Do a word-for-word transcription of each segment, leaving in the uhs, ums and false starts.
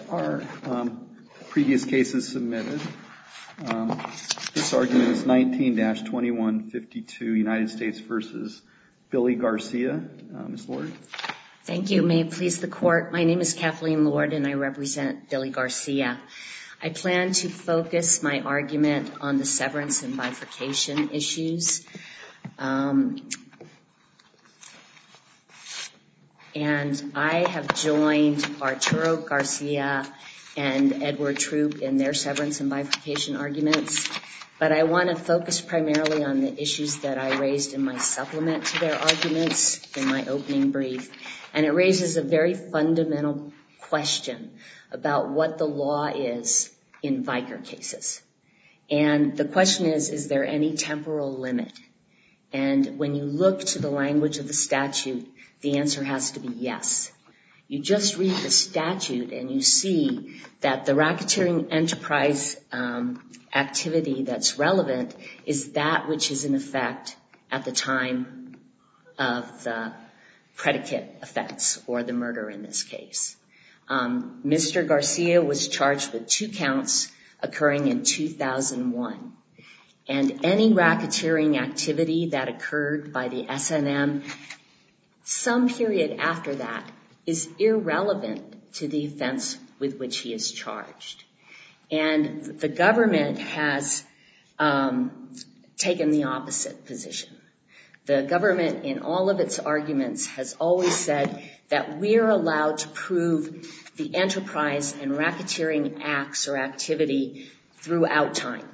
Our um, previous cases submitted. Um, this argument is nineteen dash twenty-one fifty-two, United States versus Billy Garcia. Uh, Miz Lord. Thank you. May it please the Court. My name is Kathleen Lord, and I represent Billy Garcia. I plan to focus my argument on the severance and bifurcation issues. Um, and I have joined Arturo Garcia and Edward Troop in their severance and bifurcation arguments, but I want to focus primarily on the issues that I raised in my supplement to their arguments in my opening brief. And it raises a very fundamental question about what the law is in Vicar cases. And the question is, is there any temporal limit? And when you look to the language of the statute, the answer has to be yes. You just read the statute and you see that the racketeering enterprise um, activity that's relevant is that which is in effect at the time of the predicate offense, or the murder in this case. Um, Mister Garcia was charged with two counts occurring in two thousand one. And any racketeering activity that occurred by the S N M some period after that is irrelevant to the offense with which he is charged. And the government has um, taken the opposite position. The government, in all of its arguments, has always said that we're allowed to prove the enterprise and racketeering acts or activity throughout time.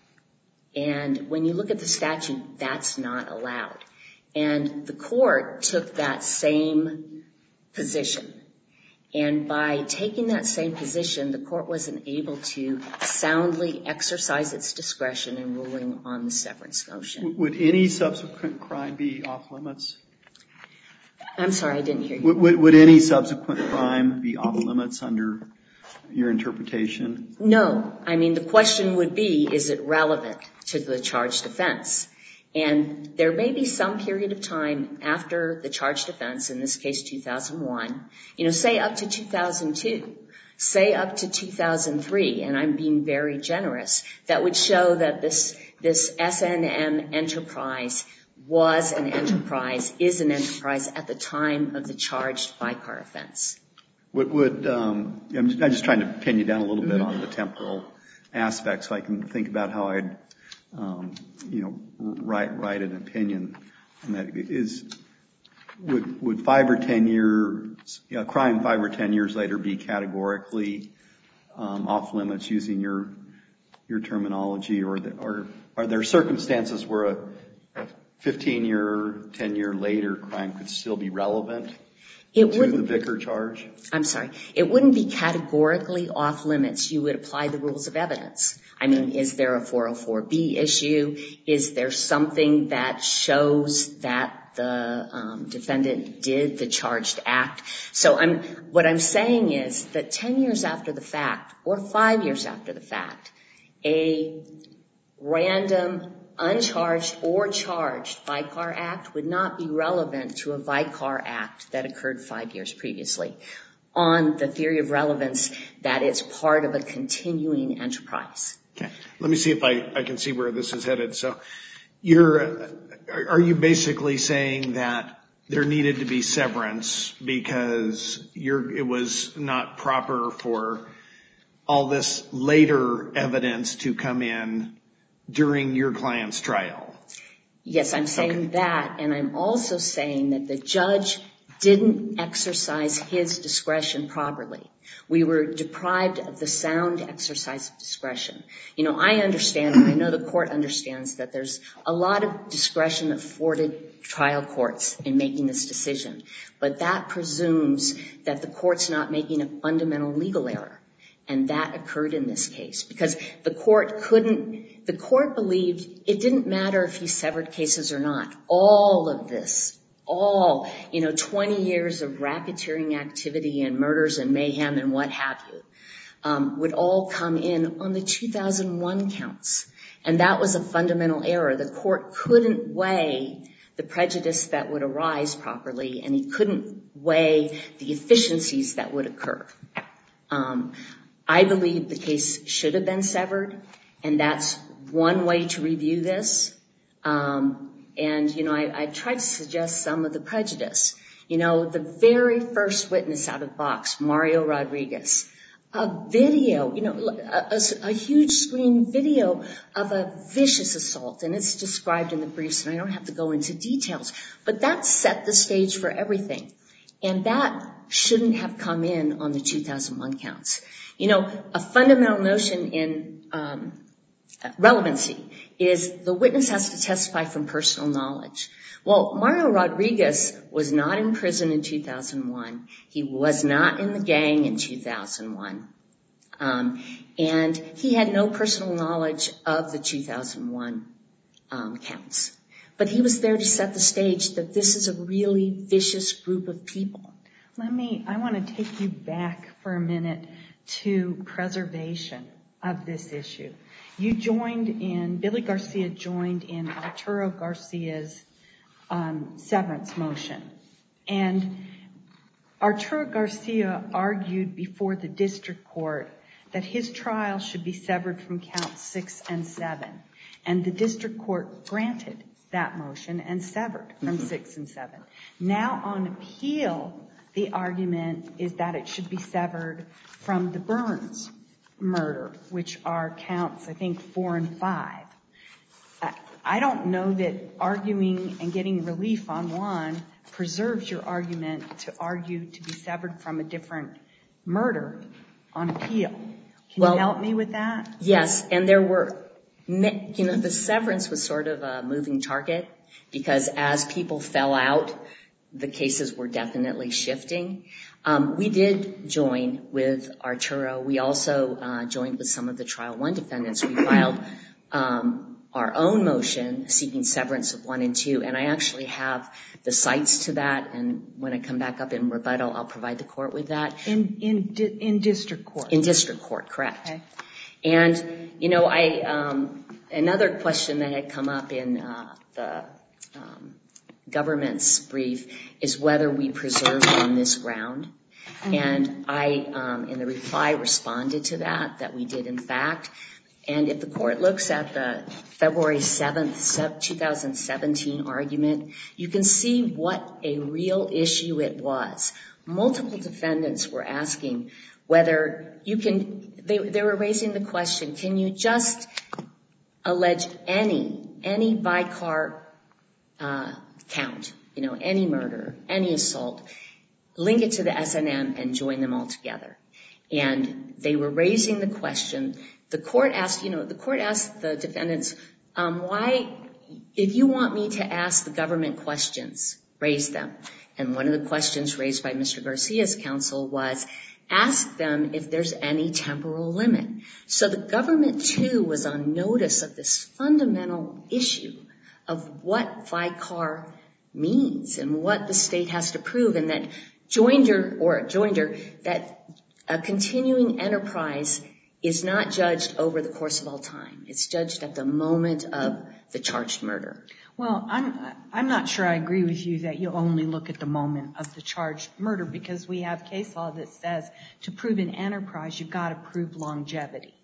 And when you look at the statute, that's not allowed. And the court took that same position. And by taking that same position, the court wasn't able to soundly exercise its discretion in ruling on the severance motion. Would any subsequent crime be off limits? I'm sorry, I didn't hear you. Would, would, would any subsequent crime be off limits under your interpretation? No. I mean, the question would be, is it relevant to the charged offense? And there may be some period of time after the charged offense, in this case two thousand one, you know, say up to two thousand two, say up to two thousand three, and I'm being very generous, that would show that this, this S N M enterprise was an enterprise, is an enterprise at the time of the charged Vicar offense. Would, would um, I'm, just, I'm just trying to pin you down a little mm-hmm. bit on the temporal aspect so I can think about how I'd Um, you know, write write an opinion on that. Is would would five or ten years, you know, crime five or ten years later be categorically um, off limits using your your terminology, or the, or are there circumstances where a, a fifteen year, ten year later crime could still be relevant it to the Vicar charge? I'm sorry, it wouldn't be categorically off limits. You would apply the rules of evidence. I mean, is there a four oh four B issue? Is there something that shows that the um, defendant did the charged act? So I'm, what I'm saying is that ten years after the fact, or five years after the fact, a random, uncharged or charged Vicar act would not be relevant to a Vicar act that occurred five years previously, on the theory of relevance that it's part of a continuing enterprise. Okay. Let me see if I, I can see where this is headed. So you're, are you basically saying that there needed to be severance because you're, it was not proper for all this later evidence to come in during your client's trial? Yes, I'm saying okay. that, and I'm also saying that the judge didn't exercise his discretion properly. We were deprived of the sound exercise of discretion. You know, I understand, and I know the court understands, that there's a lot of discretion afforded trial courts in making this decision. But that presumes that the court's not making a fundamental legal error. And that occurred in this case because the court couldn't, the court believed it didn't matter if he severed cases or not. All of this, all, you know, twenty years of racketeering activity and murders and mayhem and what have you, um, would all come in on the two thousand one counts. And that was a fundamental error. The court couldn't weigh the prejudice that would arise properly, and he couldn't weigh the efficiencies that would occur. Um, I believe the case should have been severed, and that's one way to review this. Um, and, you know, I, I tried to suggest some of the prejudice. You know, the very first witness out of the box, Mario Rodriguez, a video, you know, a, a, a huge screen video of a vicious assault, and it's described in the briefs, and I don't have to go into details, but that set the stage for everything. And that shouldn't have come in on the two thousand one counts. You know, a fundamental notion in um, relevancy is the witness has to testify from personal knowledge. Well, Mario Rodriguez was not in prison in two thousand one. He was not in the gang in two thousand one. Um, and he had no personal knowledge of the two thousand one um, counts. But he was there to set the stage that this is a really vicious group of people. Let me, I want to take you back for a minute to preservation of this issue. You joined in, Billy Garcia joined in Arturo Garcia's um, severance motion. And Arturo Garcia argued before the district court that his trial should be severed from counts six and seven. And the district court granted that motion and severed from mm-hmm. six and seven. Now on appeal, the argument is that it should be severed from the Burns murder, which are counts, I think, four and five. I don't know that arguing and getting relief on one preserves your argument to argue to be severed from a different murder on appeal. Can well, you help me with that? Yes, and there were, you know, the severance was sort of a moving target because as people fell out, the cases were definitely shifting. Um, we did join with Arturo. We also uh, joined with some of the trial one defendants. We filed um, our own motion seeking severance of one and two, and I actually have the cites to that, and when I come back up in rebuttal, I'll provide the court with that. In in di- in district court? In district court, correct. Okay. And, you know, I um, another question that had come up in uh, the um, government's brief is whether we preserved on this ground. Mm-hmm. And I, um, in the reply, responded to that, that we did in fact. And if the court looks at the February seventh, two thousand seventeen argument, you can see what a real issue it was. Multiple defendants were asking whether you can, they, they were raising the question, can you just allege any, any Vicar uh, count, you know, any murder, any assault, link it to the S N M and join them all together. And they were raising the question. The court asked, you know, the court asked the defendants, um, why, if you want me to ask the government questions, raise them. And one of the questions raised by Mister Garcia's counsel was, ask them if there's any temporal limit. So the government, too, was on notice of this fundamental issue of what Vicar means and what the state has to prove, and that joinder, or joinder, that a continuing enterprise is not judged over the course of all time. It's judged at the moment of the charged murder. Well, I'm I'm not sure I agree with you that you only look at the moment of the charged murder, because we have case law that says to prove an enterprise, you've got to prove longevity.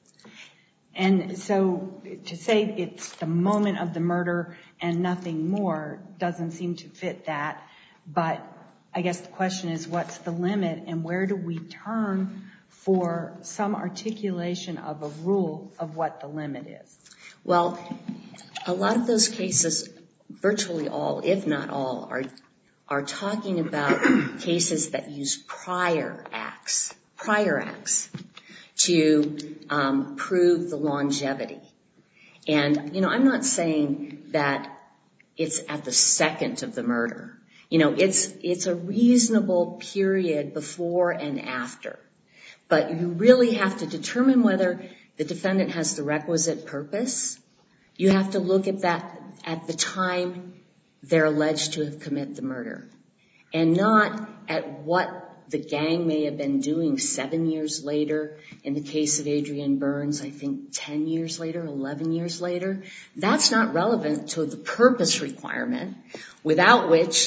And so to say it's the moment of the murder and nothing more doesn't seem to fit that. But I guess the question is, what's the limit, and where do we turn for some articulation of a rule of what the limit is? Well, a lot of those cases, virtually all, if not all, are are talking about cases that use prior acts, prior acts to um, prove the longevity. And, you know, I'm not saying that it's at the second of the murder. You know, it's it's a reasonable period before and after. But you really have to determine whether the defendant has the requisite purpose. You have to look at that at the time they're alleged to have committed the murder, and not at what the gang may have been doing seven years later. In the case of Adrian Burns, I think ten years later, eleven years later. That's not relevant to the purpose requirement, without which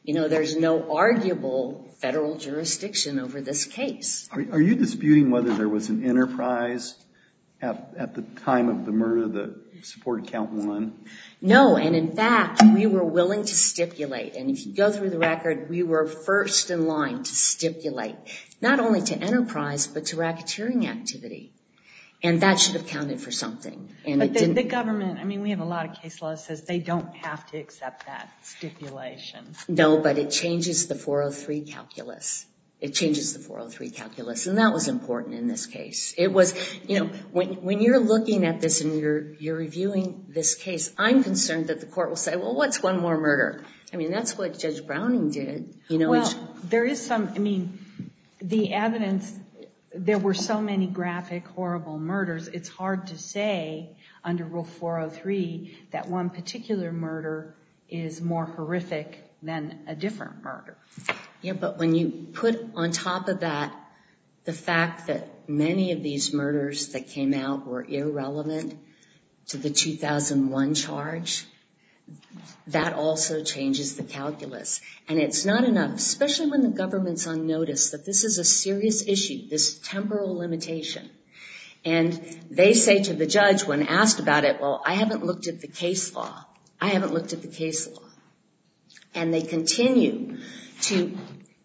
You know, there's no arguable federal jurisdiction over this case. Are, are you disputing whether there was an enterprise at, at the time of the murder that supported count one? No, and in fact, we were willing to stipulate, and if you go through the record, we were first in line to stipulate, not only to enterprise, but to racketeering activity. And that should have counted for something. And but it the, didn't. the government, I mean, we have a lot of case law that says they don't have to accept that stipulation. No, but it changes the four oh three calculus. It changes the four oh three calculus, and that was important in this case. It was, you know, when when you're looking at this and you're you're reviewing this case, I'm concerned that the court will say, well, what's one more murder? I mean, that's what Judge Browning did. You know, well, each, there is some, I mean, the evidence, there were so many graphic, horrible murders, it's hard to say under Rule four oh three that one particular murder is more horrific than a different murder. Yeah, but when you put on top of that the fact that many of these murders that came out were irrelevant to the two thousand one charge, that also changes the calculus. And it's not enough, especially when the government's on notice that this is a serious issue, this temporal limitation. And they say to the judge when asked about it, well, I haven't looked at the case law. I haven't looked at the case law. And they continue to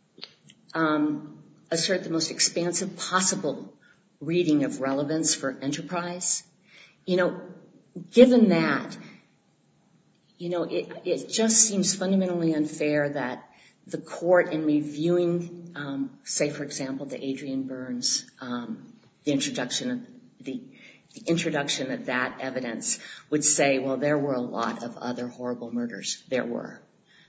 um, assert the most expansive possible reading of relevance for enterprise. You know, given that, you know, it, it just seems fundamentally unfair that the court in reviewing, um, say, for example, the Adrian Burns, um, the introduction of the, the introduction of that evidence would say, well, there were a lot of other horrible murders. There were.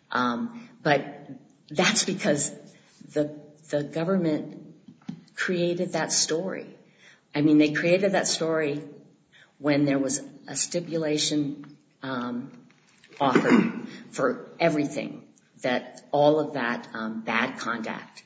Um, but that's because the the government created that story. I mean, they created that story when there was a stipulation um, offered for everything, that all of that um, bad conduct.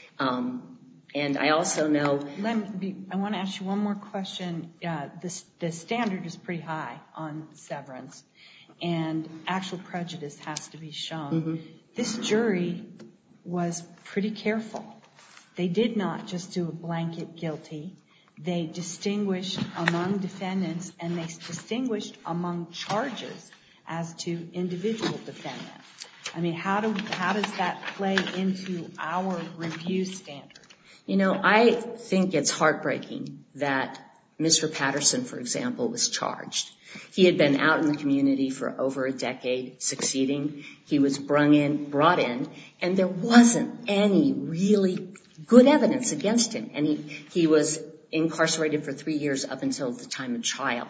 Um, and I also know... Let me be, I want to ask you one more question. Uh, this, the standard is pretty high on severance, and actual prejudice has to be shown. Mm-hmm. This jury was pretty careful. They did not just do a blanket guilty. They distinguished among defendants, and they distinguished among charges as to individual defendants. I mean, how do how does that play into our review standard? You know, I think it's heartbreaking that Mister Patterson, for example, was charged. He had been out in the community for over a decade, succeeding. He was brung in, brought in, and there wasn't any really good evidence against him. And he, he was incarcerated for three years up until the time of trial.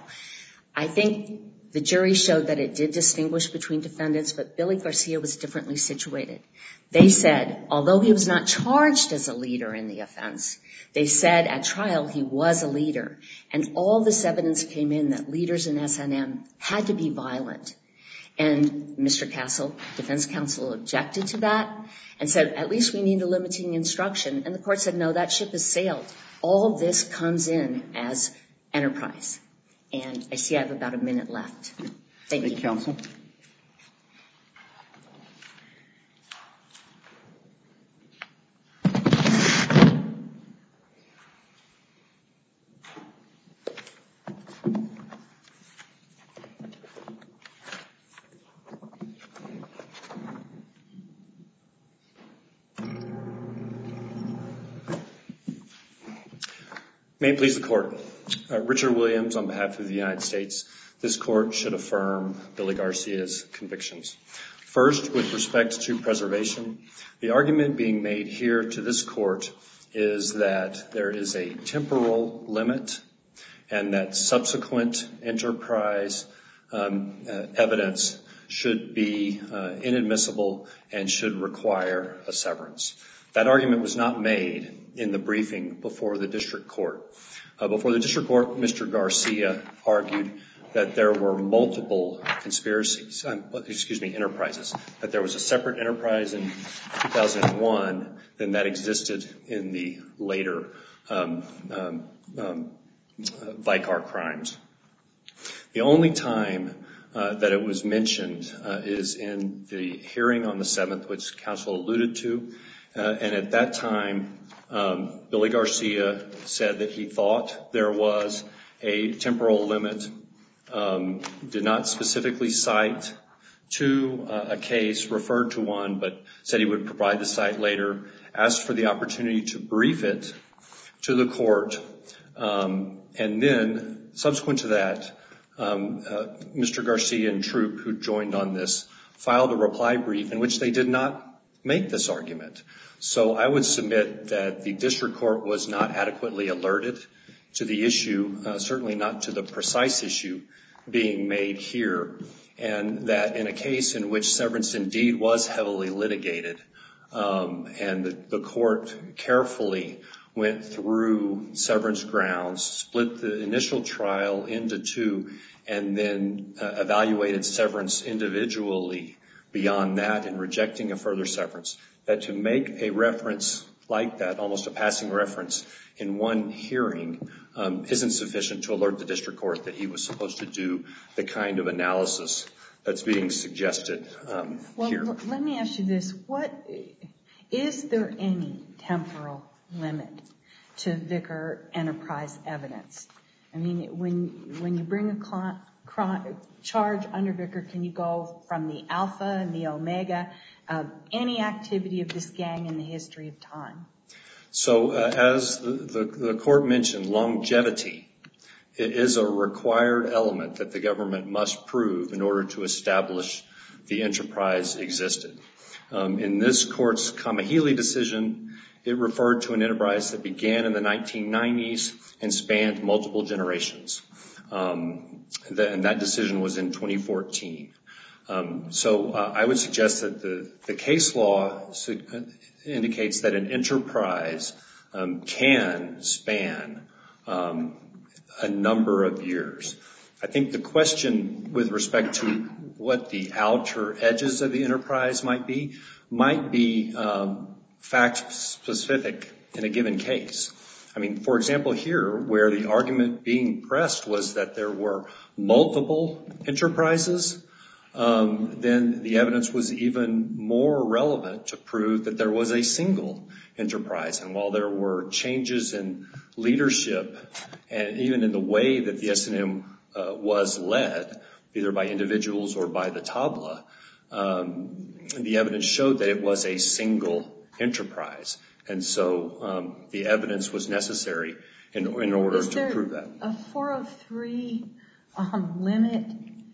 I think the jury showed that it did distinguish between defendants, but Billy Garcia was differently situated. They said, although he was not charged as a leader in the offense, they said at trial he was a leader. And all this evidence came in that leaders in S N M had to be violent. And Mister Castle, defense counsel, objected to that and said, at least we need a limiting instruction. And the court said, no, that ship has sailed. All this comes in as enterprise. And I see I have about a minute left. Thank, Thank you. you, counsel. May it please the court. Uh, Richard Williams on behalf of the United States. This court should affirm Billy Garcia's convictions. First, with respect to preservation, the argument being made here to this court is that there is a temporal limit and that subsequent enterprise um, uh, evidence should be uh, inadmissible and should require a severance. That argument was not made in the briefing before the district court. Uh, before the district court, Mister Garcia argued that there were multiple conspiracies, um, excuse me, enterprises, that there was a separate enterprise in two thousand one than that existed in the later um, um, um, uh, Vicar crimes. The only time uh, that it was mentioned uh, is in the hearing on the seventh, which counsel alluded to. Uh, and at that time, um, Billy Garcia said that he thought there was a temporal limit, um, did not specifically cite to uh, a case, referred to one, but said he would provide the site later, asked for the opportunity to brief it to the court, um, and then subsequent to that, um, uh, Mister Garcia and Troop, who joined on this, filed a reply brief in which they did not make this argument. So I would submit that the district court was not adequately alerted to the issue, uh, certainly not to the precise issue being made here, and that in a case in which severance indeed was heavily litigated, um, and the, the court carefully went through severance grounds, split the initial trial into two, and then uh, evaluated severance individually beyond that in rejecting a further severance, that to make a reference like that, almost a passing reference in one hearing, um, isn't sufficient to alert the district court that he was supposed to do the kind of analysis that's being suggested um, well, here. Well, let me ask you this. What, is there any temporal limit to Vicar Enterprise evidence? I mean, when when you bring a cl- cr- charge under Vicar, can you go from the alpha and the omega of any activity of this gang in the history of time? So uh, as the, the, the court mentioned, longevity it is a required element that the government must prove in order to establish the enterprise existed. Um, in this court's Kamahili decision, it referred to an enterprise that began in the nineteen nineties and spanned multiple generations. Um, the, and that decision was in twenty fourteen. Um, so uh, I would suggest that the, the case law su- indicates that an enterprise um, can span um, a number of years. I think the question with respect to what the outer edges of the enterprise might be, might be um, fact-specific in a given case. I mean, for example, here, where the argument being pressed was that there were multiple enterprises, um, then the evidence was even more relevant to prove that there was a single enterprise. And while there were changes in leadership and even in the way that the S and M uh, was led, either by individuals or by the tabla, um, the evidence showed that it was a single enterprise. And so um, the evidence was necessary in, in order to prove that. Is there a four oh three um, limit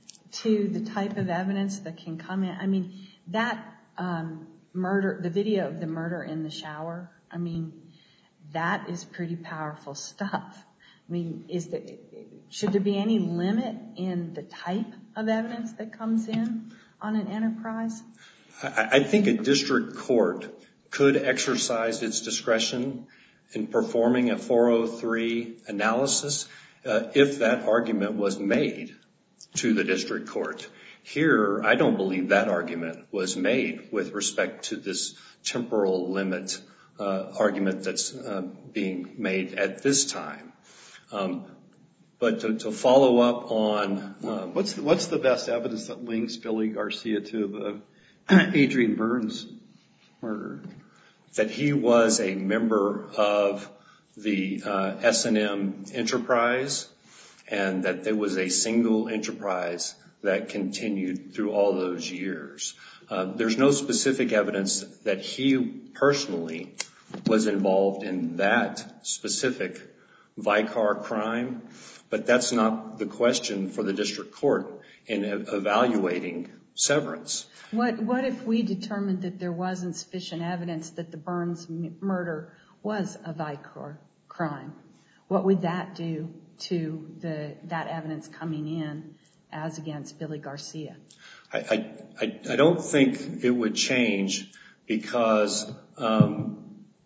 to the type of evidence that can come in? I mean, that um, murder, the video of the murder in the shower, I mean, that is pretty powerful stuff. I mean, is there, should there be any limit in the type of evidence that comes in on an enterprise? I, I think a district court could exercise its discretion in performing a four oh three analysis uh, if that argument was made to the district court. Here, I don't believe that argument was made with respect to this temporal limit uh, argument that's uh, being made at this time. Um, but to, to follow up on... Um, what's, the, what's the best evidence that links Billy Garcia to the Adrian Burns murder? That he was a member of the uh, S and M enterprise, and that there was a single enterprise that continued through all those years. Uh, there's no specific evidence that he personally was involved in that specific Vicar crime, but that's not the question for the district court in evaluating severance. What what if we determined that there wasn't sufficient evidence that the Burns m- murder was a Vicar crime? What would that do to the that evidence coming in as against Billy Garcia? I, I, I don't think it would change because um,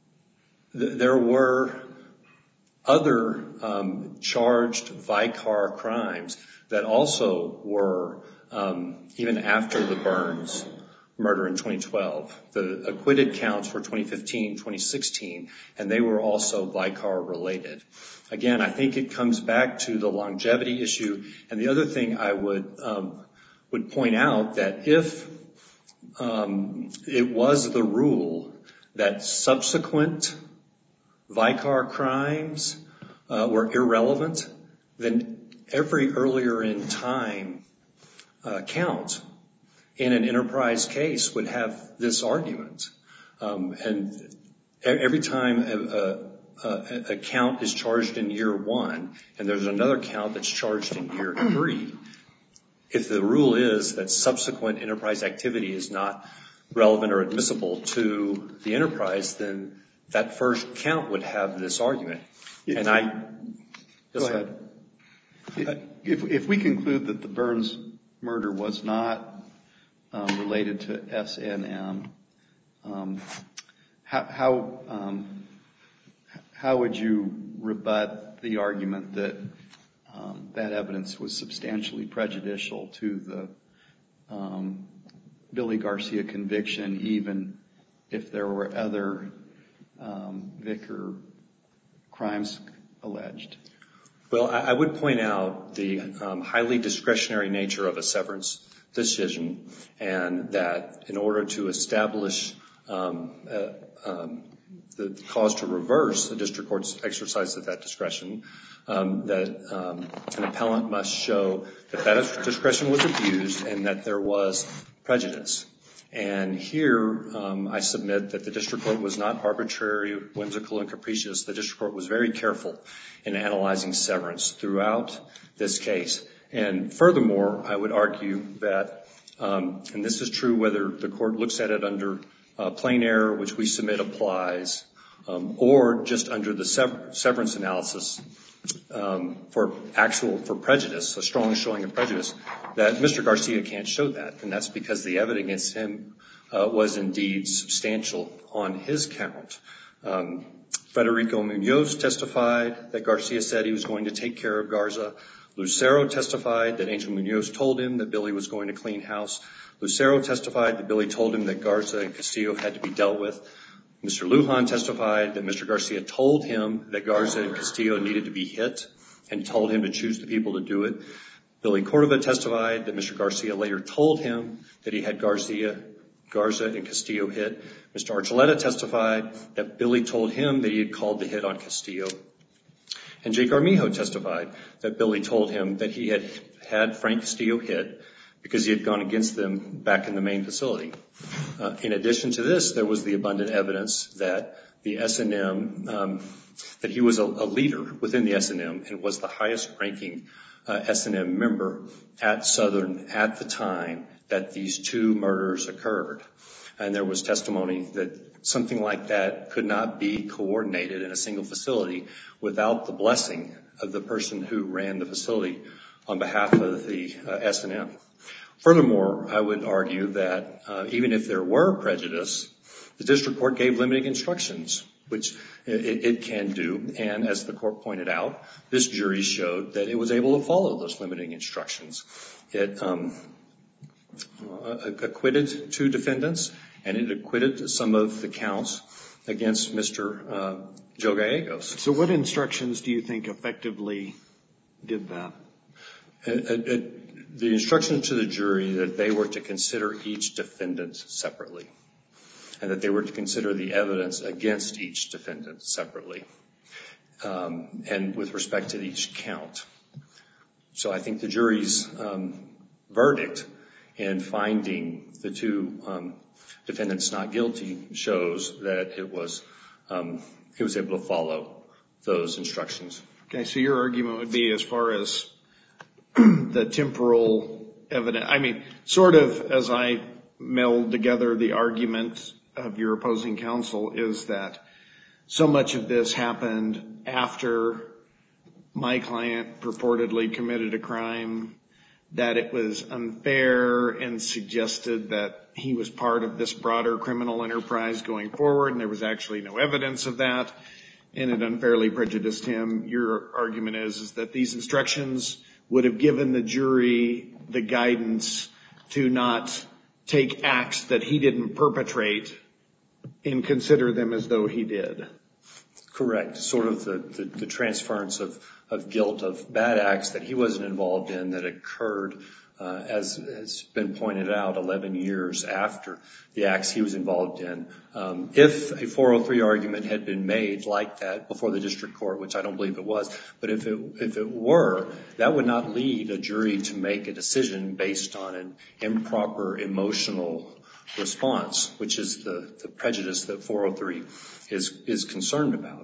th- there were other um, charged Vicar crimes that also were, um, even after the Burns murder in twenty twelve. The acquitted counts were twenty fifteen, twenty sixteen, and they were also Vicar related. Again, I think it comes back to the longevity issue. And the other thing I would um, would point out that if um, it was the rule that subsequent Vicar crimes uh, were irrelevant, then every earlier in time uh, count in an enterprise case would have this argument. Um, and every time a, a, a count is charged in year one and there's another count that's charged in year three, if the rule is that subsequent enterprise activity is not relevant or admissible to the enterprise, then that first count would have this argument. And I... Go ahead. If, if we conclude that the Burns murder was not um, related to S N M, um, how how, um, how would you rebut the argument that um, that evidence was substantially prejudicial to the um, Billy Garcia conviction, even if there were other um, Vicar crimes alleged? Well, I would point out the um, highly discretionary nature of a severance decision, and that in order to establish um, uh, um, the cause to reverse the district court's exercise of that discretion, um, that um, an appellant must show that that discretion was abused and that there was prejudice. And here, um, I submit that the district court was not arbitrary, whimsical, and capricious. The district court was very careful in analyzing severance throughout this case. And furthermore, I would argue that, um, and this is true whether the court looks at it under uh, plain error, which we submit applies, um, or just under the sever- severance analysis um, for actual, for prejudice, a strong showing of prejudice, that Mister Garcia can't show that. And that's because the evidence against him uh, was indeed substantial on his count. Um, Federico Munoz testified that Garcia said he was going to take care of Garza. Lucero testified that Angel Munoz told him that Billy was going to clean house. Lucero testified that Billy told him that Garza and Castillo had to be dealt with. Mister Lujan testified that Mister Garcia told him that Garza and Castillo needed to be hit and told him to choose the people to do it. Billy Cordova testified that Mister Garcia later told him that he had Garcia, Garza and Castillo hit. Mister Archuleta testified that Billy told him that he had called the hit on Castillo. And Jake Armijo testified that Billy told him that he had had Frank Castillo hit because he had gone against them back in the main facility. Uh, in addition to this, there was the abundant evidence that the S and M, um, that he was a, a leader within the S and M and was the highest ranking uh, S and M member at Southern at the time that these two murders occurred. And there was testimony that something like that could not be coordinated in a single facility without the blessing of the person who ran the facility on behalf of the uh, S and M. Furthermore, I would argue that uh, even if there were prejudice, the district court gave limiting instructions, which it, it can do. And as the court pointed out, this jury showed that it was able to follow those limiting instructions. It um, acquitted two defendants, and it acquitted some of the counts against Mister Uh, Joe Gallegos. So what instructions do you think effectively did that? It, it, the instruction to the jury that they were to consider each defendant separately, and that they were to consider the evidence against each defendant separately, um, and with respect to each count. So I think the jury's um, verdict in finding the two um, defendants not guilty shows that it was um, it was able to follow those instructions. Okay, so your argument would be as far as the temporal evidence, I mean, sort of as I meld together the argument of your opposing counsel, is that so much of this happened after my client purportedly committed a crime that it was unfair and suggested that he was part of this broader criminal enterprise going forward, and there was actually no evidence of that, and it unfairly prejudiced him. Your argument is, is that these instructions would have given the jury the guidance to not take acts that he didn't perpetrate and consider them as though he did. Correct. Sort of the, the, the transference of, of guilt of bad acts that he wasn't involved in that occurred uh, as has been pointed out, eleven years after the acts he was involved in. Um, if a four oh three argument had been made like that before the district court, which I don't believe it was, but if it, if it were, that would not lead a jury to make a decision based on an improper emotional response, which is the, the prejudice that four oh three is, is concerned about.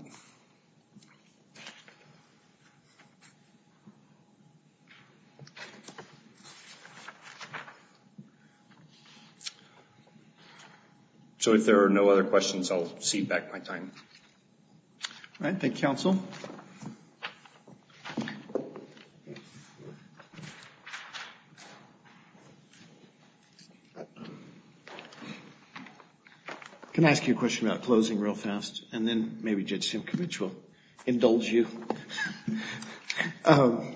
So if there are no other questions, I'll cede back my time. All right, thank you, counsel. Can I ask you a question about closing real fast? And then maybe Judge Simkovich will indulge you. um,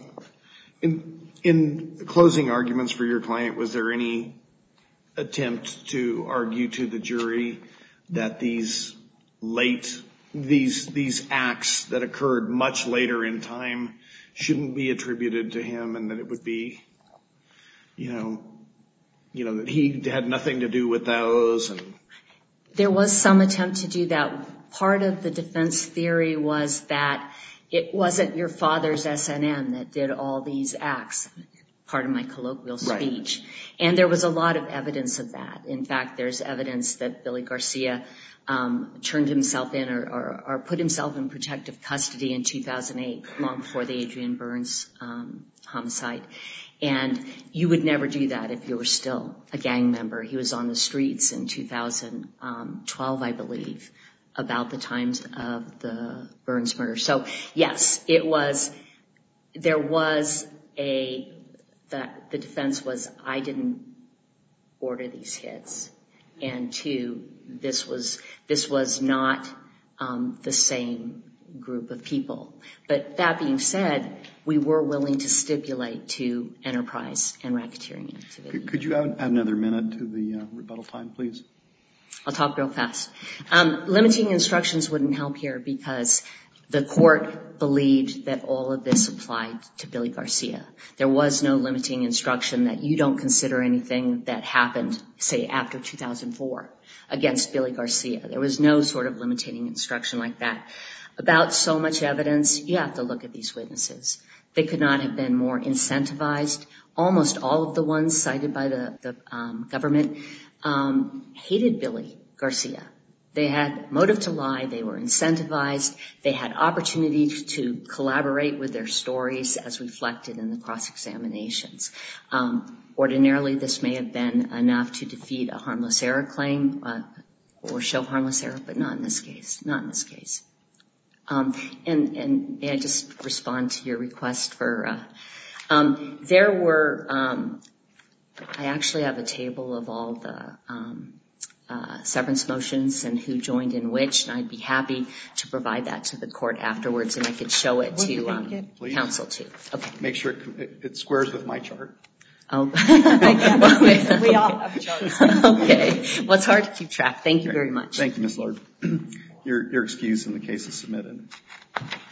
in, in closing arguments for your client, was there any attempt to argue to the jury that these late, these, these acts that occurred much later in time shouldn't be attributed to him, and that it would be, you know, you know, that he had nothing to do with those? And there was some attempt to do that. Part of the defense theory was that it wasn't your father's S N M that did all these acts, part of my colloquial speech. Right. And there was a lot of evidence of that. In fact, there's evidence that Billy Garcia um, turned himself in or, or, or put himself in protective custody in two thousand eight, long before the Adrian Burns um, homicide. And you would never do that if you were still a gang member. He was on the streets in two thousand twelve, I believe, about the times of the Burns murder. So, yes, it was, there was a, that the defense was, I didn't order these hits. And two, this was, this was not um, the same group of people. But that being said, we were willing to stipulate to enterprise and racketeering activity. Could, could you add, add another minute to the uh, rebuttal time, please? I'll talk real fast. Um, limiting instructions wouldn't help here because the court believed that all of this applied to Billy Garcia. There was no limiting instruction that you don't consider anything that happened, say, after two thousand four against Billy Garcia. There was no sort of limiting instruction like that. About so much evidence, you have to look at these witnesses. They could not have been more incentivized. Almost all of the ones cited by the, the um, government um, hated Billy Garcia. They had motive to lie. They were incentivized. They had opportunity to collaborate with their stories as reflected in the cross-examinations. Um, ordinarily, this may have been enough to defeat a harmless error claim uh, or show harmless error, but not in this case. Not in this case. Um, and, and may I just respond to your request for, uh, um, there were, um, I actually have a table of all the, um, uh, severance motions and who joined in which, and I'd be happy to provide that to the court afterwards, and I could show it to, um, counsel too. Okay. Make sure it, it squares with my chart. Oh. We all have charts. Okay. Well, it's hard to keep track. Thank you very much. Thank you, Miz Lord. Your, your excuse in the case is submitted.